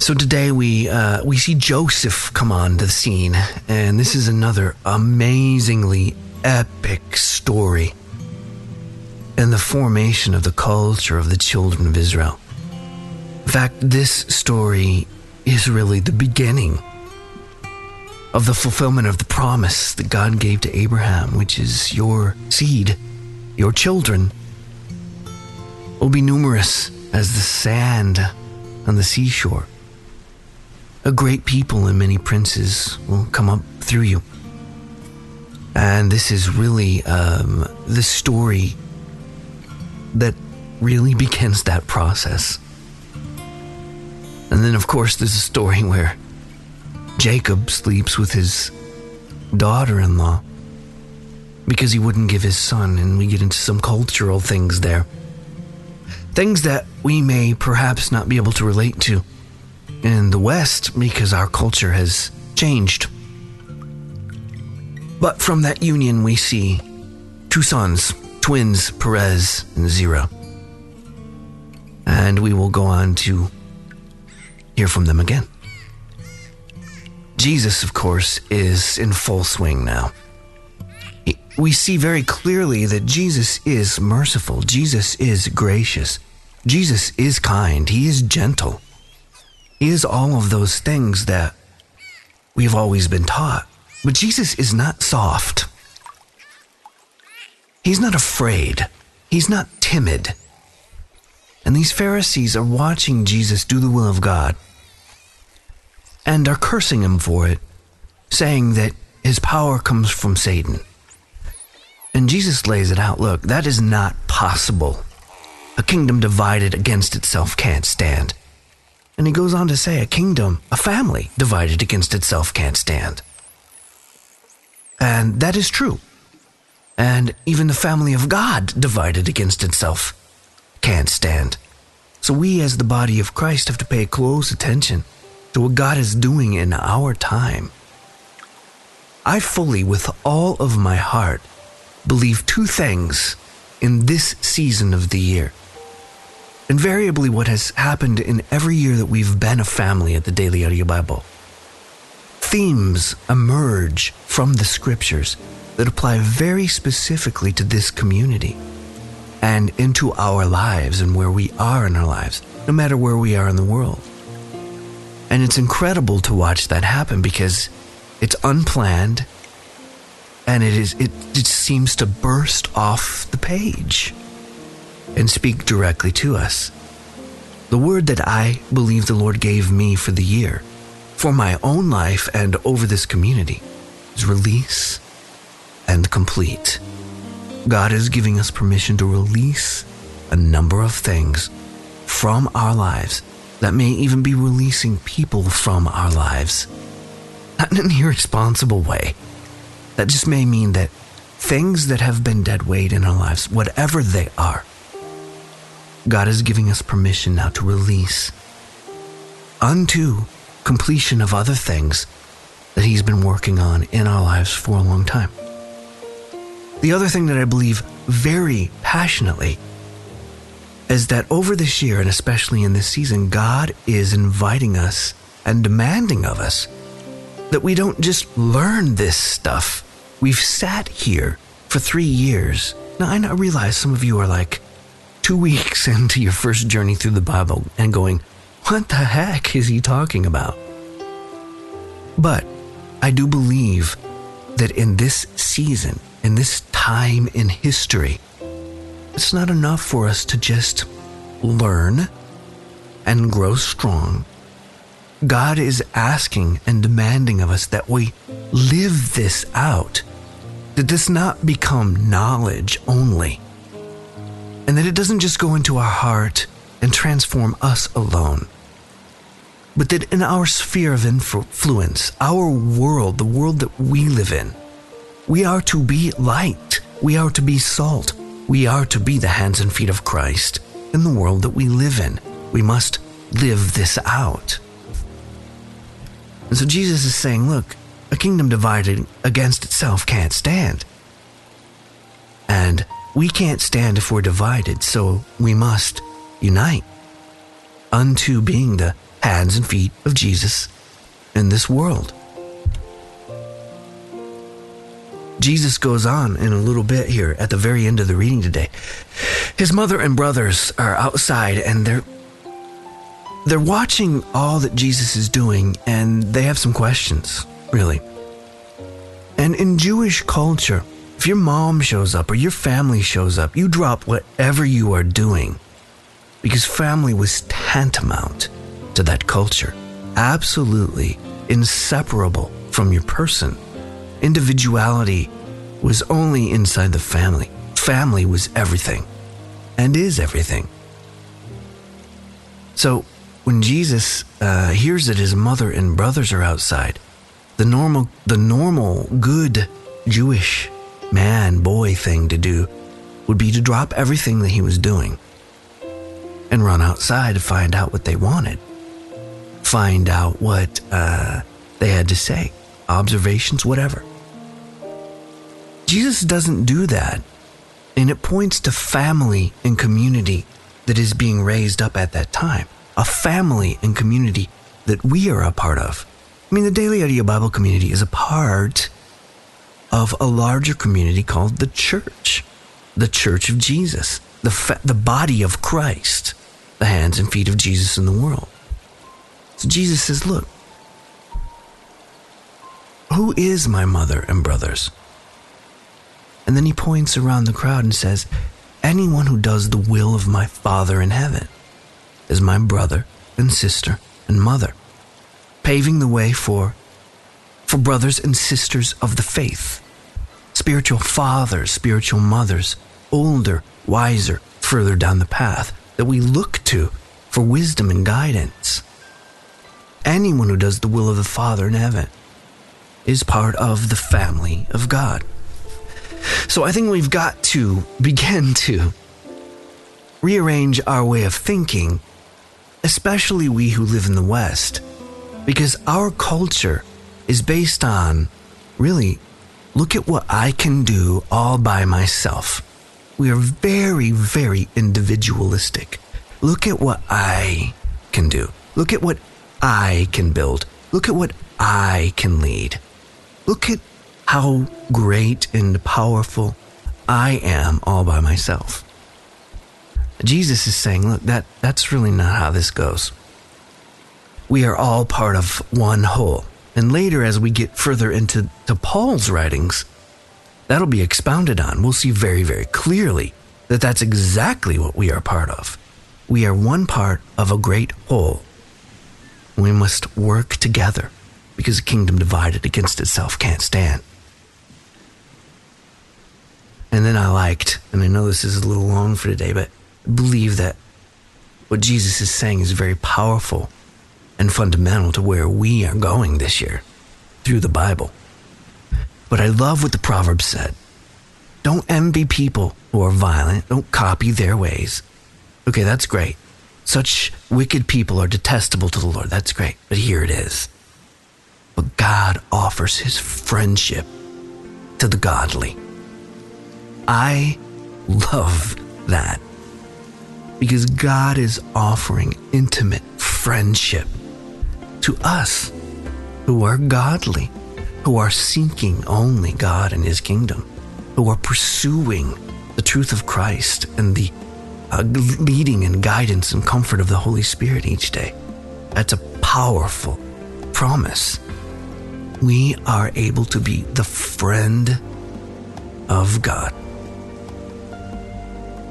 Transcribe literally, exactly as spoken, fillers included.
So today we uh, we see Joseph come onto the scene, and this is another amazingly epic story in the formation of the culture of the children of Israel. In fact, this story is really the beginning of the fulfillment of the promise that God gave to Abraham, which is your seed, your children, will be numerous as the sand on the seashore. A great people and many princes will come up through you. And this is really um, the story that really begins that process. And then, of course, there's a story where Jacob sleeps with his daughter-in-law because he wouldn't give his son, and we get into some cultural things there. Things that we may perhaps not be able to relate to in the West because our culture has changed. But from that union we see two sons, twins, Perez and Zerah. And we will go on to hear from them again. Jesus, of course, is in full swing now. We see very clearly that Jesus is merciful. Jesus is gracious. Jesus is kind. He is gentle. He is all of those things that we've always been taught. But Jesus is not soft. He's not afraid. He's not timid. And these Pharisees are watching Jesus do the will of God and are cursing him for it, saying that his power comes from Satan. And Jesus lays it out. Look, that is not possible. A kingdom divided against itself can't stand. And he goes on to say a kingdom, a family divided against itself can't stand. And that is true. And even the family of God divided against itself can't stand. So we as the body of Christ have to pay close attention to what God is doing in our time. I fully, with all of my heart, believe two things in this season of the year. Invariably, what has happened in every year that we've been a family at the Daily Audio Bible, themes emerge from the scriptures that apply very specifically to this community and into our lives and where we are in our lives, no matter where we are in the world. And it's incredible to watch that happen because it's unplanned and it is it, it seems to burst off the page and speak directly to us. The word that I believe the Lord gave me for the year, for my own life and over this community, is release and complete. God is giving us permission to release a number of things from our lives that may even be releasing people from our lives. Not in an irresponsible way. That just may mean that things that have been dead weight in our lives, whatever they are, God is giving us permission now to release unto completion of other things that he's been working on in our lives for a long time. The other thing that I believe very passionately is that over this year, and especially in this season, God is inviting us and demanding of us that we don't just learn this stuff. We've sat here for three years. Now, I know- realize some of you are like two weeks into your first journey through the Bible and going, what the heck is he talking about? But I do believe that in this season, in this time in history, it's not enough for us to just learn and grow strong. God is asking and demanding of us that we live this out, that this not become knowledge only, and that it doesn't just go into our heart and transform us alone, but that in our sphere of influence, our world, the world that we live in, we are to be light, we are to be salt, we are to be the hands and feet of Christ in the world that we live in. We must live this out. And so Jesus is saying, look, a kingdom divided against itself can't stand. And we can't stand if we're divided, so we must unite unto being the hands and feet of Jesus in this world. Jesus goes on in a little bit here at the very end of the reading today. His mother and brothers are outside and they're they're watching all that Jesus is doing, and they have some questions, really. And in Jewish culture, if your mom shows up or your family shows up, you drop whatever you are doing, because family was tantamount to that culture, absolutely inseparable from your person. Individuality was only inside the family. Family was everything and is everything. So when Jesus uh, hears that his mother and brothers are outside, the normal, the normal, good Jewish man, boy thing to do would be to drop everything that he was doing and run outside to find out what they wanted, find out what uh, they had to say, observations, whatever. Jesus doesn't do that, and it points to family and community that is being raised up at that time, a family and community that we are a part of. I mean, the Daily Idea Bible community is a part of a larger community called the church, the church of Jesus, the fa- the body of Christ, the hands and feet of Jesus in the world. So Jesus says, look, who is my mother and brothers? And then he points around the crowd and says, anyone who does the will of my Father in heaven is my brother and sister and mother, paving the way for, for brothers and sisters of the faith, spiritual fathers, spiritual mothers, older, wiser, further down the path that we look to for wisdom and guidance. Anyone who does the will of the Father in heaven is part of the family of God. So I think we've got to begin to rearrange our way of thinking, especially we who live in the West, because our culture is based on, really, look at what I can do all by myself. We are very, very individualistic. Look at what I can do. Look at what I can build. Look at what I can lead. Look at how great and powerful I am all by myself. Jesus is saying, look, that, that's really not how this goes. We are all part of one whole. And later, as we get further into to Paul's writings, that'll be expounded on. We'll see very, very clearly that that's exactly what we are part of. We are one part of a great whole. We must work together, because a kingdom divided against itself can't stand. And then I liked, and I know this is a little long for today, but I believe that what Jesus is saying is very powerful and fundamental to where we are going this year through the Bible. But I love what the Proverbs said. Don't envy people who are violent. Don't copy their ways. Okay, that's great. Such wicked people are detestable to the Lord. That's great. But here it is. But God offers his friendship to the godly. I love that, because God is offering intimate friendship to us who are godly, who are seeking only God and his kingdom, who are pursuing the truth of Christ and the uh, leading and guidance and comfort of the Holy Spirit each day. That's a powerful promise. We are able to be the friend of God.